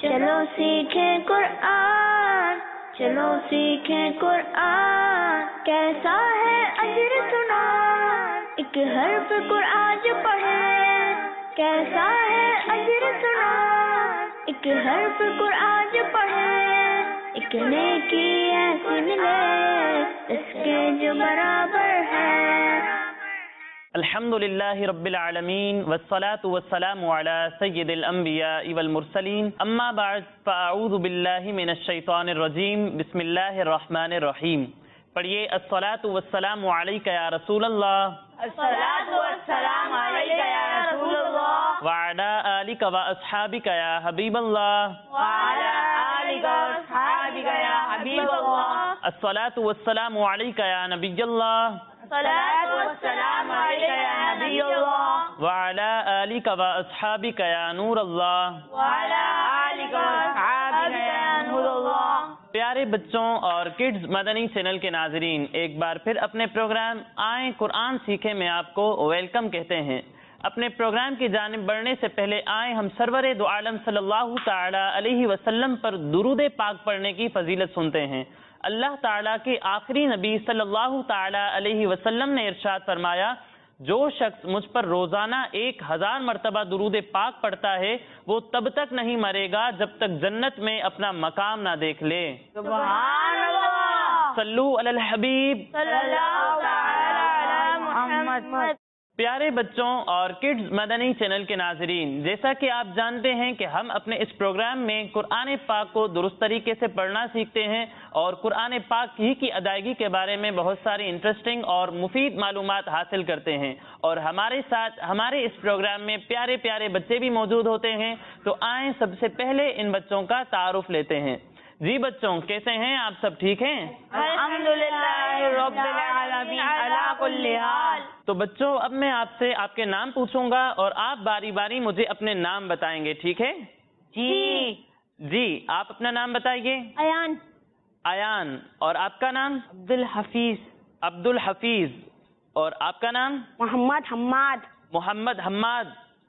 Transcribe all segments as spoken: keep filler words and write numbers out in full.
چلو سیکھیں قرآن، چلو سیکھیں قرآن، کیسا ہے اجر سنا، ایک حرف قرآن جو پڑھے، کیسا ہے اجر سنا، ایک حرف قرآن جو پڑھے، ایک نیکی ایسی ملے اس کے جو برابر ہے۔ الحمد للہ رب العالمین والصلاة والسلام على سید الانبیاء والمرسلین، اما بعد فاعوذ باللہ من الشیطان الرجیم، بسم اللہ الرحمن الرحیم۔ پڑھیے الصلاة والسلام علیک یا رسول اللہ، الصلاة والسلام علیک یا رسول اللہ، وعلی آلک و اصحابک یا حبیب اللہ، وعلی آلک و اصحابک یا حبیب اللہ، الصلاة والسلام علیک یا نبی اللہ، الصلاة والسلام علیک یا نبی اللہ، وعلی آلک و اصحابک یا نور اللہ، وعلی آلک و اصحابک یا نور اللہ۔ پیارے بچوں اور کڈز مدنی چینل کے ناظرین، ایک بار پھر اپنے پروگرام آئیں قرآن سیکھیں میں آپ کو ویلکم کہتے ہیں۔ اپنے پروگرام کی جانب بڑھنے سے پہلے آئیں ہم سرور دو عالم صلی اللہ تعالی علیہ وسلم پر درود پاک پڑھنے کی فضیلت سنتے ہیں۔ اللہ تعالیٰ کے آخری نبی صلی اللہ تعالی علیہ وسلم نے ارشاد فرمایا، جو شخص مجھ پر روزانہ ایک ہزار مرتبہ درود پاک پڑھتا ہے وہ تب تک نہیں مرے گا جب تک جنت میں اپنا مقام نہ دیکھ لے۔ سبحان اللہ، صلو علی الحبیب صلی اللہ تعالی علی محمد۔ پیارے بچوں اور کڈز مدنی چینل کے ناظرین، جیسا کہ آپ جانتے ہیں کہ ہم اپنے اس پروگرام میں قرآن پاک کو درست طریقے سے پڑھنا سیکھتے ہیں اور قرآن پاک ہی کی ادائیگی کے بارے میں بہت ساری انٹرسٹنگ اور مفید معلومات حاصل کرتے ہیں، اور ہمارے ساتھ ہمارے اس پروگرام میں پیارے پیارے بچے بھی موجود ہوتے ہیں۔ تو آئیں سب سے پہلے ان بچوں کا تعارف لیتے ہیں۔ جی بچوں، کیسے ہیں آپ؟ سب ٹھیک ہیں؟ الحمدللہ رب العالمین علی کل حال۔ تو بچوں، اب میں آپ سے آپ کے نام پوچھوں گا اور آپ باری باری مجھے اپنے نام بتائیں گے، ٹھیک ہے؟ جی جی، آپ اپنا نام بتائیے۔ ایان۔ ایان۔ اور آپ کا نام؟ عبدالحفیظ۔ عبدالحفیظ۔ اور آپ کا نام؟ محمد حماد۔ محمد حماد۔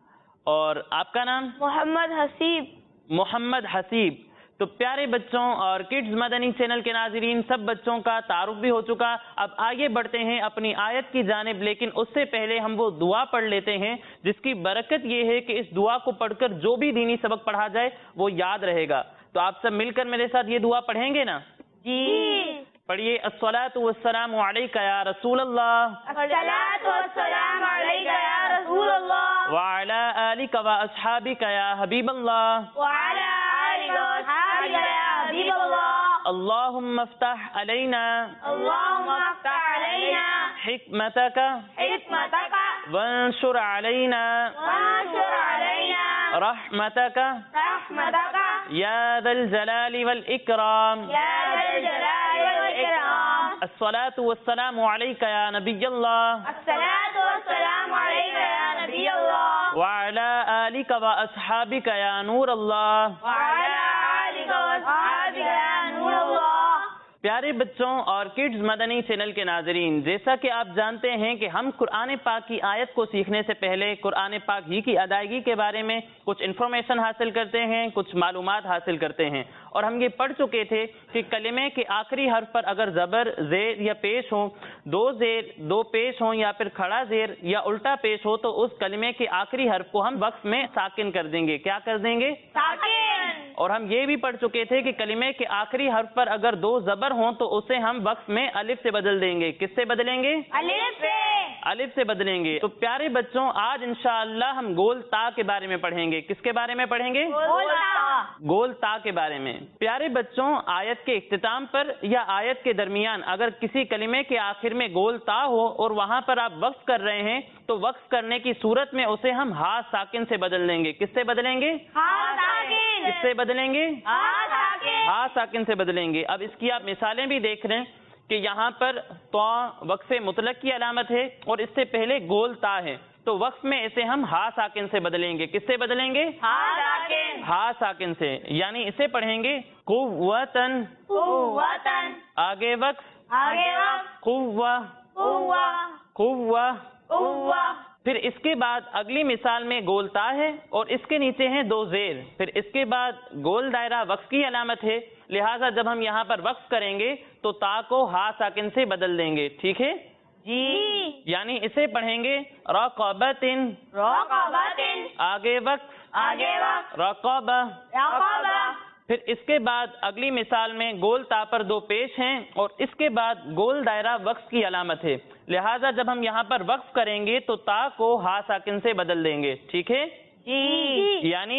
اور آپ کا نام؟ محمد حسیب۔ محمد حسیب۔ تو پیارے بچوں اور کڈز مدنی چینل کے ناظرین، سب بچوں کا تعارف بھی ہو چکا۔ اب آگے بڑھتے ہیں اپنی آیت کی جانب، لیکن اس سے پہلے ہم وہ دعا پڑھ لیتے ہیں جس کی برکت یہ ہے کہ اس دعا کو پڑھ کر جو بھی دینی سبق پڑھا جائے وہ یاد رہے گا۔ تو آپ سب مل کر میرے ساتھ یہ دعا پڑھیں گے نا؟ جی پڑھیے الصلاۃ والسلام علیک یا رسول اللہ، الصلاۃ والسلام علیک یا رسول اللہ، وعلی آلک و اصحابک یا حبیب اللہ، وعلی آلک و اصحابک یا حبیب اللہ۔ اللہم افتح علینا اللہم افتح علینا حکمتک حکمتک وانشر علینا وانشر علینا رحمتک رحمتک یا ذا الجلال والاکرام۔ یا ذا الجلال والاکرام۔ الصلاۃ والسلام علیک یا نبی اللہ، الصلاۃ والسلام علیک یا نبی اللہ، وعلی آلک و اصحابک یا نور اللہ۔ وعلی آلک و اصحابک یا نور اللہ۔ پیارے بچوں اور کڈز مدنی چینل کے ناظرین، جیسا کہ آپ جانتے ہیں کہ ہم قرآن پاک کی آیت کو سیکھنے سے پہلے قرآن پاک ہی کی ادائیگی کے بارے میں کچھ انفارمیشن حاصل کرتے ہیں، کچھ معلومات حاصل کرتے ہیں، اور ہم یہ پڑھ چکے تھے کہ کلمے کے آخری حرف پر اگر زبر، زیر یا پیش ہو، دو زیر دو پیش ہوں یا پھر کھڑا زیر یا الٹا پیش ہو، تو اس کلمے کے آخری حرف کو ہم وقف میں ساکن کر دیں گے۔ کیا کر دیں گے؟ ساکن۔ اور ہم یہ بھی پڑھ چکے تھے کہ کلمے کے آخری حرف پر اگر دو زبر ہوں تو اسے ہم وقف میں الف سے بدل دیں گے۔ کس سے بدلیں گے؟ الف سے۔ الف سے بدلیں گے۔ تو پیارے بچوں، آج انشاءاللہ ہم گول تا کے بارے میں پڑھیں گے۔ کس کے بارے میں پڑھیں گے؟ گول تا۔ گول تا کے بارے میں۔ پیارے بچوں، آیت کے اختتام پر یا آیت کے درمیان اگر کسی کلمے کے آخر میں گول تا ہو اور وہاں پر آپ وقف کر رہے ہیں تو وقف کرنے کی صورت میں اسے ہم ہا ساکن سے بدل دیں گے۔ کس سے بدلیں گے؟ ہا ساکن۔ کس سے بدلیں گے؟ ہا ساکن۔ ہا ساکن سے بدلیں گے۔ اب اس کی آپ مثالیں بھی دیکھ رہے ہیں کہ یہاں پر تو وقف مطلق کی علامت ہے اور اس سے پہلے گول تا ہے، تو وقف میں اسے ہم ہا ساکن سے بدلیں گے۔ کس سے بدلیں گے؟ ہا ساکن۔ ہا ساکن سے، یعنی اسے پڑھیں گے قوتن، قوتن، آگے وقف، آگے وقف، قوہ، قوہ، قوہ، قوہ، پھر اس کے بعد اگلی مثال میں گول تا ہے اور اس کے نیچے ہیں دو زیر. پھر اس کے بعد گول دائرہ وقف کی علامت ہے، لہٰذا جب ہم یہاں پر وقف کریں گے تو تا کو ہا ساکن سے بدل دیں گے. ٹھیک ہے جی. یعنی اسے پڑھیں گے رقبتن، رقبتن، آگے وقف، آگے وقف، رقبہ. رقبہ. پھر اس کے بعد اگلی مثال میں گول تا پر دو پیش ہیں اور اس کے بعد گول دائرہ وقف کی علامت ہے، لہٰذا جب ہم یہاں پر وقف کریں گے تو تا کو ہا ساکن سے بدل دیں گے. ٹھیک ہے جی. یعنی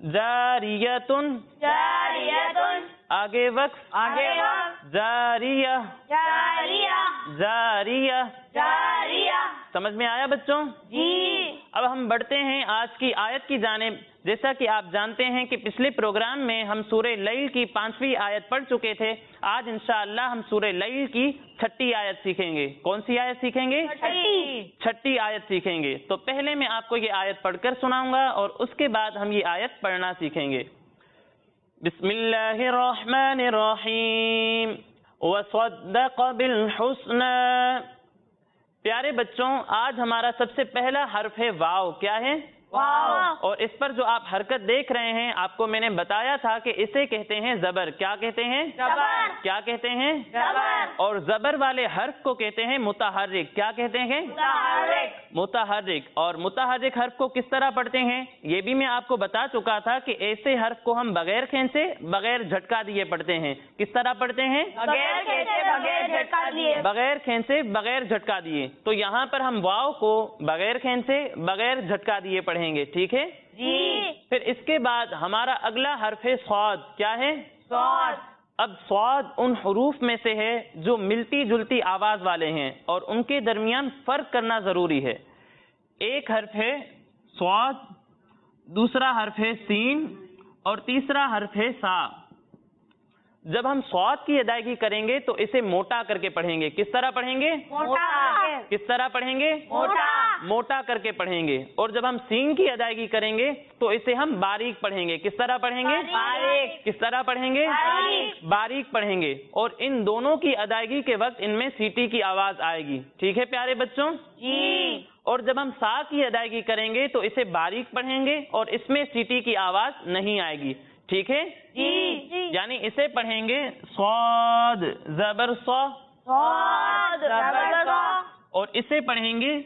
جاریتن، جاریتن، آگے وقف، آگے وقف، جاریہ، جاریہ، جاریہ. جاریہ. سمجھ میں آیا بچوں؟ جی. اب ہم بڑھتے ہیں آج کی آیت کی جانب. جیسا کہ آپ جانتے ہیں کہ پچھلے پروگرام میں ہم سورہ لیل کی پانچویں آیت پڑھ چکے تھے. آج انشاءاللہ ہم سورہ لیل کی چھٹی آیت سیکھیں گے. کون سی آیت سیکھیں گے؟ چھٹی. چھٹی آیت سیکھیں گے. تو پہلے میں آپ کو یہ آیت پڑھ کر سناؤں گا اور اس کے بعد ہم یہ آیت پڑھنا سیکھیں گے. بسم اللہ الرحمن الرحیم وصدق بالحسنى. پیارے بچوں، آج ہمارا سب سے پہلا حرف ہے واو. کیا ہے؟ واو. اور اس پر جو آپ حرکت دیکھ رہے ہیں، آپ کو میں نے بتایا تھا کہ اسے کہتے ہیں زبر. کیا کہتے ہیں؟ زبر. کیا کہتے ہیں؟ زبر. اور زبر والے حرف کو کہتے ہیں متحرک. کیا کہتے ہیں؟ متحرک. متحرک. اور متحرک حرف کو کس طرح پڑھتے ہیں یہ بھی میں آپ کو بتا چکا تھا کہ ایسے حرف کو ہم بغیر کھینچے، بغیر جھٹکا دیے پڑھتے ہیں. کس طرح پڑھتے ہیں؟ بغیر کھینچے، بغیر جھٹکا دیے. بغیر کھینچے، بغیر جھٹکا دیے. تو یہاں پر ہم واو کو بغیر کھینچے، بغیر جھٹکا دیے پڑھیں گے. ٹھیک ہے جی. پھر اس کے بعد ہمارا اگلا حرف ہے صاد. کیا ہے؟ صاد. اب صاد ان حروف میں سے ہے جو ملتی جلتی آواز والے ہیں اور ان کے درمیان فرق کرنا ضروری ہے. ایک حرف ہے صاد، دوسرا حرف ہے سین اور تیسرا حرف ہے سا. جب ہم صاد کی ادائیگی کریں گے تو اسے موٹا کر کے پڑھیں گے. کس طرح پڑھیں گے؟ موٹا. کس طرح پڑھیں گے؟ موٹا. موٹا کر کے پڑھیں گے. اور جب ہم سین کی ادائیگی کریں گے تو اسے ہم باریک پڑھیں گے. کس طرح پڑھیں گے؟ باریک. کس طرح پڑھیں گے؟ باریک. باریک پڑھیں گے. اور ان دونوں کی ادائیگی کے وقت ان میں سیٹی کی آواز آئے گی. ٹھیک ہے پیارے بچوں؟ جی. اور جب ہم سا کی ادائیگی کریں گے تو اسے باریک پڑھیں گے اور اس میں سیٹی کی آواز نہیں آئے گی. ٹھیک ہے جی. یعنی اسے پڑھیں گے صاد زبر صا، صاد زبر صا، اور اسے پڑھیں گے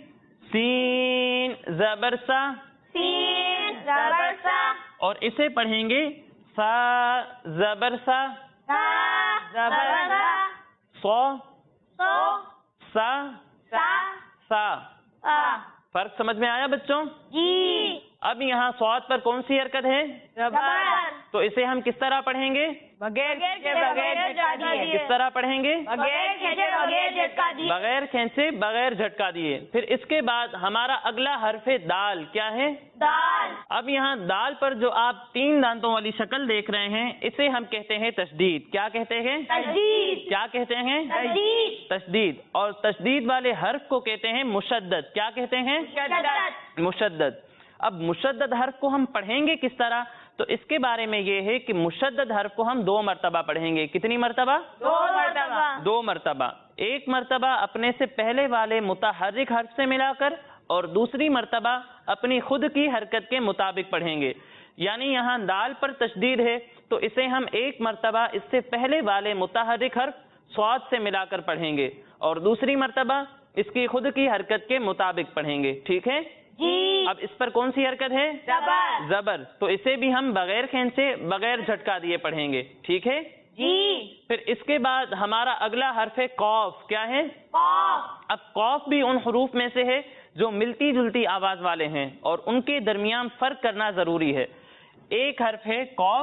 سین زبر سا، سین زبر سا، اور اسے پڑھیں گے سا زبر سا، سا زبر سا، صا سو سا سا سا. سا. فرق سمجھ میں آیا بچوں؟ جی. اب یہاں صاد پر کون سی حرکت ہے؟ زبر. تو اسے ہم کس طرح پڑھیں گے؟ بغیر کھینچے، بغیر جھٹکا دیے. کس طرح پڑھیں گے؟ بغیر کھینچے، بغیر جھٹکا دیے. بغیر کھینچے، بغیر جھٹکا دیے. پھر اس کے بعد ہمارا اگلا حرف ہے دال. کیا ہے؟ دال. اب یہاں دال پر جو آپ تین دانتوں والی شکل دیکھ رہے ہیں اسے ہم کہتے ہیں تشدید. کیا کہتے ہیں؟ تشدید. کیا کہتے ہیں؟ تشدید. تشدید. اور تشدید والے حرف کو کہتے ہیں مشدد. کیا کہتے ہیں؟ شدت. مشدد. اب مشدد حرف کو ہم پڑھیں گے کس طرح؟ تو اس کے بارے میں یہ ہے کہ مشدد حرف کو ہم دو مرتبہ پڑھیں گے. کتنی مرتبہ؟ دو مرتبہ. دو مرتبہ. ایک مرتبہ اپنے سے پہلے والے متحرک حرف سے ملا کر اور دوسری مرتبہ اپنی خود کی حرکت کے مطابق پڑھیں گے. یعنی یہاں دال پر تشدید ہے تو اسے ہم ایک مرتبہ اس سے پہلے والے متحرک حرف صاد سے ملا کر پڑھیں گے اور دوسری مرتبہ اس کی خود کی حرکت کے مطابق پڑھیں گے. ٹھیک ہے جی. اب اس پر کون سی حرکت ہے؟ زبر. زبر. تو اسے بھی ہم بغیر کھینچے، بغیر جھٹکا دیے پڑھیں گے. ٹھیک ہے جی. پھر اس کے بعد ہمارا اگلا حرف ہے قاف. کیا ہے؟ قاف. اب قاف بھی ان حروف میں سے ہے جو ملتی جلتی آواز والے ہیں اور ان کے درمیان فرق کرنا ضروری ہے. ایک حرف ہے قاف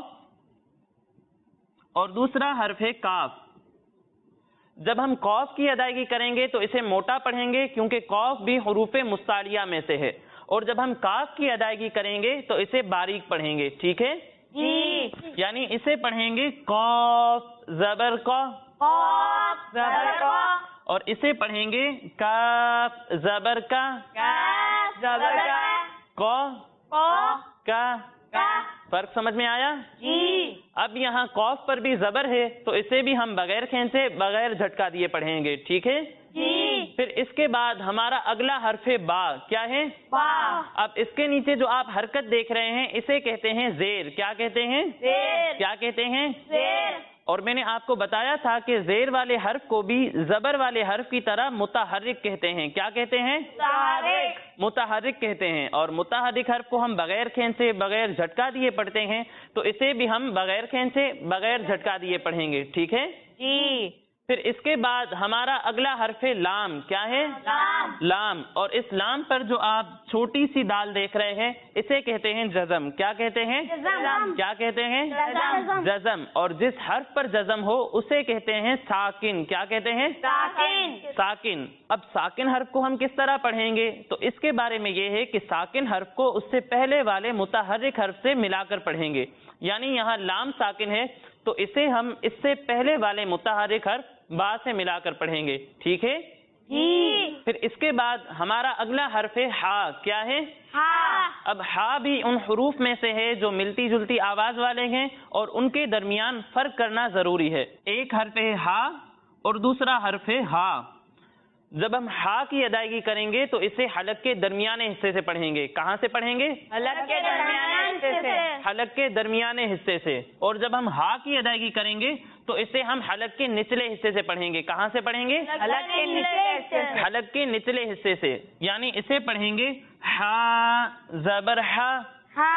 اور دوسرا حرف ہے کاف. جب ہم قاف کی ادائیگی کریں گے تو اسے موٹا پڑھیں گے کیونکہ قاف بھی حروف مستعلیہ میں سے ہے، اور جب ہم کاف کی ادائیگی کریں گے تو اسے باریک پڑھیں گے. ٹھیک ہے جی. یعنی اسے پڑھیں گے قاف زبر کا، قاف زبر کا، اور اسے پڑھیں گے کاف زبر کا، کاف زبر کا، قا قا کا. کا. فرق سمجھ میں آیا؟ جی. اب یہاں قاف پر بھی زبر ہے تو اسے بھی ہم بغیر کھینچے، بغیر جھٹکا دیے پڑھیں گے. ٹھیک ہے جی. پھر اس کے بعد ہمارا اگلا حرف با کیا ہے؟ با. اب اس کے نیچے جو آپ حرکت دیکھ رہے ہیں اسے کہتے ہیں زیر. کیا کہتے ہیں؟ زیر. کیا کہتے ہیں؟ زیر. اور میں نے آپ کو بتایا تھا کہ زیر والے حرف کو بھی زبر والے حرف کی طرح متحرک کہتے ہیں. کیا کہتے ہیں؟ متحرک. متحرک کہتے ہیں. اور متحرک حرف کو ہم بغیر کھین سے بغیر جھٹکا دیے پڑھتے ہیں، تو اسے بھی ہم بغیر کھین سے بغیر جھٹکا دیے پڑھیں گے. ٹھیک ہے جی. پھر اس کے بعد ہمارا اگلا حرف لام. کیا ہے؟ لام. لام. اور اس لام پر جو آپ چھوٹی سی دال دیکھ رہے ہیں اسے کہتے ہیں جزم. کیا کہتے ہیں؟ جزم. کیا کہتے ہیں؟ جزم. جزم. اور جس حرف پر جزم ہو اسے کہتے ہیں ساکن. کیا کہتے ہیں؟ ساکن. ساکن. اب ساکن حرف کو ہم کس طرح پڑھیں گے؟ تو اس کے بارے میں یہ ہے کہ ساکن حرف کو اس سے پہلے والے متحرک حرف سے ملا کر پڑھیں گے. یعنی یہاں لام ساکن ہے تو اسے ہم اس سے پہلے والے متحرک حرف با سے ملا کر پڑھیں گے. ٹھیک ہے جی. پھر اس کے بعد ہمارا اگلا حرف ہا. کیا ہے؟ ہا. اب ہا بھی ان حروف میں سے ہے جو ملتی جلتی آواز والے ہیں اور ان کے درمیان فرق کرنا ضروری ہے. ایک حرف ہے ہا اور دوسرا حرف ہے ہا. جب ہم ہا کی ادائیگی کریں گے تو اسے حلق کے درمیانے حصے سے پڑھیں گے. کہاں سے پڑھیں گے؟ حلق کے درمیانے حصے سے. حلق کے درمیانے حصے سے. اور جب ہم ہا کی ادائیگی کریں گے تو اسے ہم حلق کے نچلے حصے سے پڑھیں گے. کہاں سے پڑھیں گے؟ حلق کے نچلے حصے سے. حلق کے نچلے حصے سے. یعنی اسے پڑھیں گے ہا زبر ہا. ہا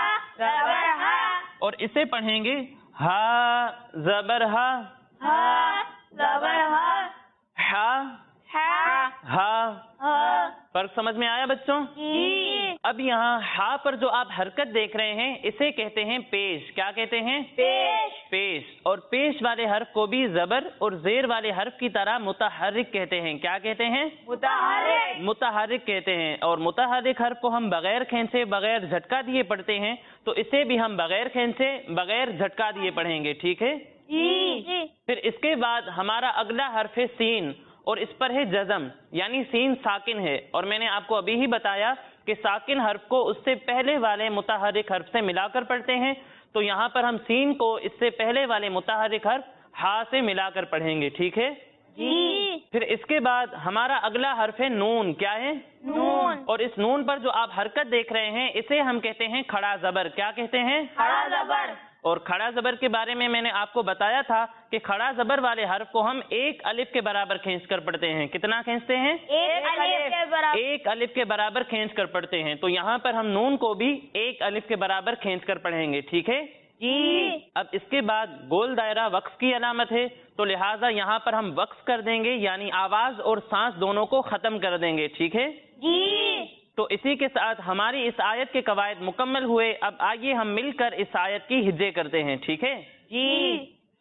زبر ہا. اور اسے پڑھیں گے ہا زبر ہا. ہا زبر ہا. ہا ہا. ہا. ہا. فرق سمجھ میں آیا بچوں؟ جی. اب یہاں ہا پر جو آپ حرکت دیکھ رہے ہیں اسے کہتے ہیں پیش. کیا کہتے ہیں؟ پیش. پیش. اور پیش والے حرف کو بھی زبر اور زیر والے حرف کی طرح متحرک کہتے ہیں. کیا کہتے ہیں؟ متحرک. متحرک کہتے ہیں. اور متحرک حرف کو ہم بغیر کھین سے بغیر جھٹکا دیے پڑھتے ہیں تو اسے بھی ہم بغیر کھین سے بغیر جھٹکا دیے پڑھیں گے. ٹھیک ہے جی. پھر اس کے بعد ہمارا اگلا حرف ہے سین اور اس پر ہے جزم. یعنی سین ساکن ہے اور میں نے آپ کو ابھی ہی بتایا کہ ساکن حرف کو اس سے پہلے والے متحرک حرف سے ملا کر پڑھتے ہیں. تو یہاں پر ہم سین کو اس سے پہلے والے متحرک حرف ہا سے ملا کر پڑھیں گے. ٹھیک ہے جی. پھر اس کے بعد ہمارا اگلا حرف ہے نون. کیا ہے؟ نون. اور اس نون پر جو آپ حرکت دیکھ رہے ہیں اسے ہم کہتے ہیں کھڑا زبر. کیا کہتے ہیں؟ کھڑا زبر. اور کھڑا زبر کے بارے میں میں نے آپ کو بتایا تھا کہ کھڑا زبر والے حرف کو ہم ایک الف کے برابر کھینچ کر پڑھتے ہیں. کتنا کھینچتے ہیں؟ ایک الف کے برابر. ایک الف کے برابر کھینچ کر پڑھتے ہیں. تو یہاں پر ہم نون کو بھی ایک الف کے برابر کھینچ کر پڑھیں گے. ٹھیک ہے جی. اب اس کے بعد گول دائرہ وقف کی علامت ہے تو لہٰذا یہاں پر ہم وقف کر دیں گے یعنی آواز اور سانس دونوں کو ختم کر دیں گے. ٹھیک ہے جی. تو اسی کے ساتھ ہماری اس آیت کے قواعد مکمل ہوئے. اب آئیے ہم مل کر اس آیت کی ہجے کرتے ہیں. ٹھیک ہے جی.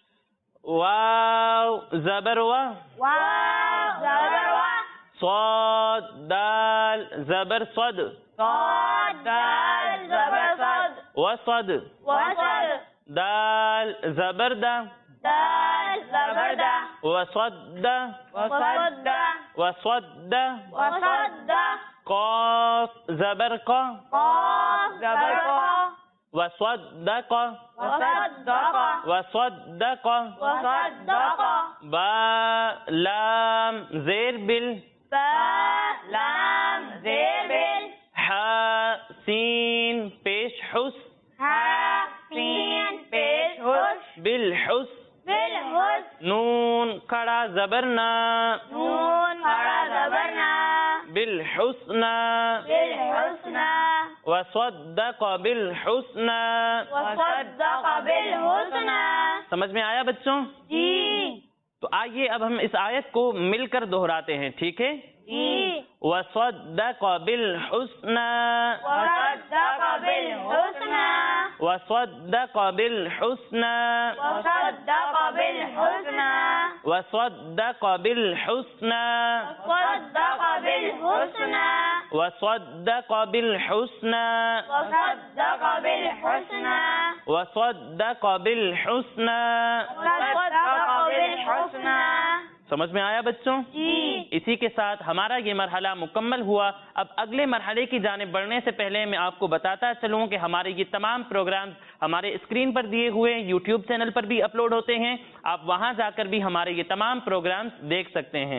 واو زبر وا. واو زبر وا. صاد دال زبر صد. صاد دال زبر صد. وصد. وصد. دال زبر دا. دال زبر دا. وصد. وصد. وصد. وصد. قاف زبر قا. قاف زبر قا. وصدق. وصدق. وصدق. وصدق. با لام زیر بل. با لام زیر بل. حا سین پیش حس. حا سین پیش حس. بالحس. بالحس. نون کھڑا زبر نا. نون کھڑا زبر نا. بالحسنى. بالحسنى. وصدق بالحسنى. وصدق بالحسنى. سمجھ میں آیا بچوں؟ جی. تو آئیے اب ہم اس آیت کو مل کر دہراتے ہیں. ٹھیک ہے جی. وصدق بالحسنى. وصدق بالحسنى. وصدق بالحسنى. وصدق بالحسنى. وصدق بالحسنى. وصدق بالحسنى. وصدق بالحسنى. وصدق بالحسنى. وصدق بالحسنى. وصدق بالحسنى. سمجھ میں آیا بچوں؟ جی. اسی کے ساتھ ہمارا یہ مرحلہ مکمل ہوا. اب اگلے مرحلے کی جانب بڑھنے سے پہلے میں آپ کو بتاتا چلوں کہ ہمارے یہ تمام پروگرام ہمارے اسکرین پر دیے ہوئے یوٹیوب چینل پر بھی اپلوڈ ہوتے ہیں. آپ وہاں جا کر بھی ہمارے یہ تمام پروگرامز دیکھ سکتے ہیں.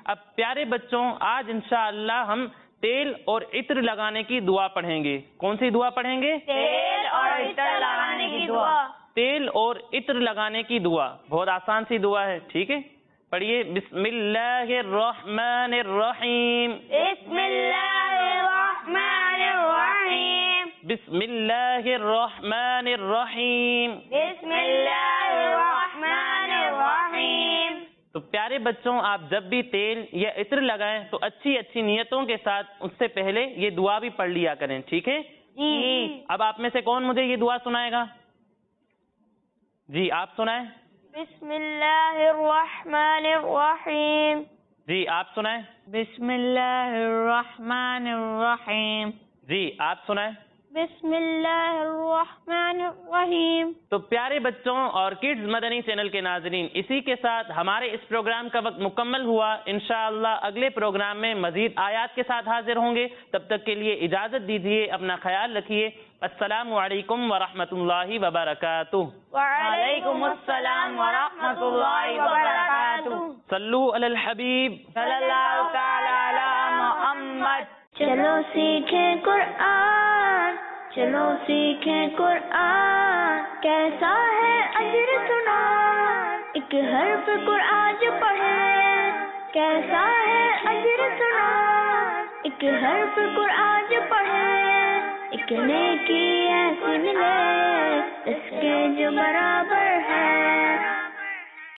اب پیارے بچوں، آج انشاءاللہ ہم تیل اور عطر لگانے کی دعا پڑھیں گے. کون سی دعا پڑھیں گے؟ تیل اور عطر لگانے کی دعا. تیل اور عطر لگانے کی دعا بہت آسان سی دعا ہے، ٹھیک ہے؟ پڑھیے. بسم اللہ الرحمن الرحیم. بسم اللہ الرحمن الرحیم. بسم اللہ الرحمن الرحیم. بسم اللہ الرحمن الرحیم. تو پیارے بچوں، آپ جب بھی تیل یا عطر لگائیں تو اچھی اچھی نیتوں کے ساتھ اس سے پہلے یہ دعا بھی پڑھ لیا کریں، ٹھیک ہے؟ جی. اب آپ میں سے کون مجھے یہ دعا سنائے گا؟ جی آپ سنائیں. بسم اللہ الرحمن الرحیم. جی آپ سنائیں. بسم اللہ الرحمن الرحیم. جی آپ سنائیں. بسم اللہ الرحمن الرحیم. تو پیارے بچوں اور کڈز مدنی چینل کے ناظرین، اسی کے ساتھ ہمارے اس پروگرام کا وقت مکمل ہوا. انشاءاللہ اگلے پروگرام میں مزید آیات کے ساتھ حاضر ہوں گے. تب تک کے لیے اجازت دیجیے، اپنا خیال رکھیے. السلام علیکم ورحمۃ اللہ وبرکاتہ. وعلیکم السلام ورحمۃ اللہ وبرکاتہ. صلو علی الحبیب صلی اللہ تعالی علی محمد. چلو سیکھیں قرآن، چلو سیکھیں قرآن، کیسا ہے اجر سنا، ایک حرف قرآن جو پڑھے، کیسا ہے اجر سنا، ایک حرف قرآن جو پڑھے، ایک نیکی ایسی ملے اس کے جو برابر